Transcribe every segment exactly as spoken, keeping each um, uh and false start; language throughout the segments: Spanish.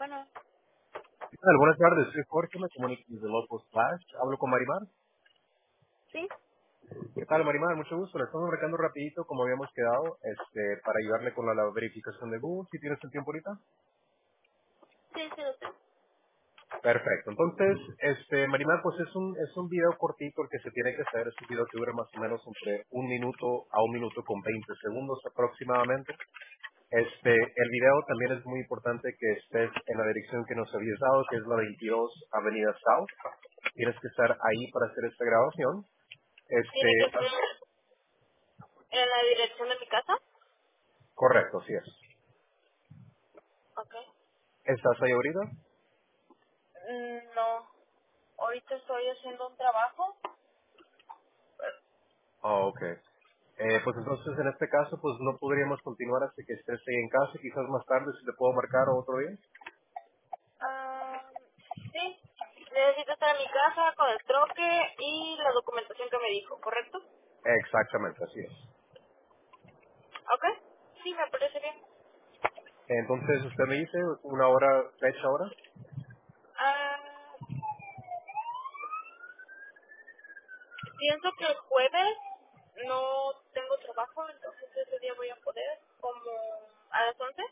Bueno, ¿Qué tal? Buenas tardes, soy Jorge, me comunico desde Local Splash. Hablo con Marimar. sí, ¿Qué tal, Marimar? Mucho gusto. Le estamos marcando rapidito, como habíamos quedado, este, para ayudarle con la, la verificación de Google. ¿Si tienes el tiempo ahorita? sí, sí lo sé. Perfecto. Entonces, este, Marimar, pues es un, es un video cortito el que se tiene que hacer. Es un video que dura más o menos entre un minuto a un minuto con veinte segundos aproximadamente. Este, el video también es muy importante que estés en la dirección que nos habías dado, que es la veintidós Avenida South. Tienes que estar ahí para hacer esta grabación. ¿Tiene que Este, ser en la dirección de mi casa? correcto, sí es. Ok. ¿Estás ahí ahorita? Mm, No, ahorita estoy haciendo un trabajo. Oh, ok. Eh, pues entonces en este caso pues no podríamos continuar hasta que estés ahí en casa, quizás más tarde si te puedo marcar otro día. Ah, sí, necesito estar en mi casa con el troque y la documentación que me dijo, ¿correcto? Exactamente, así es. Ok, sí, me parece bien. Entonces usted me dice una hora, fecha ahora. Ah, pienso que el jueves no tengo trabajo, entonces ese día voy a poder, como a las once.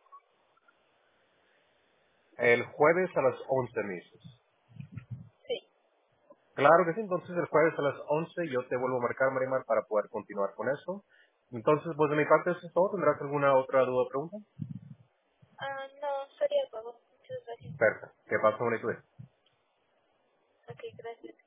El jueves a las once me dices. Sí. Claro que sí, entonces el jueves a las once yo te vuelvo a marcar, Marimar, para poder continuar con eso. Entonces, pues de mi parte eso es todo. ¿Tendrás alguna otra duda o pregunta? Ah, no, sería todo. Muchas gracias. Perfecto. Que pase un bonito día. Ok, gracias.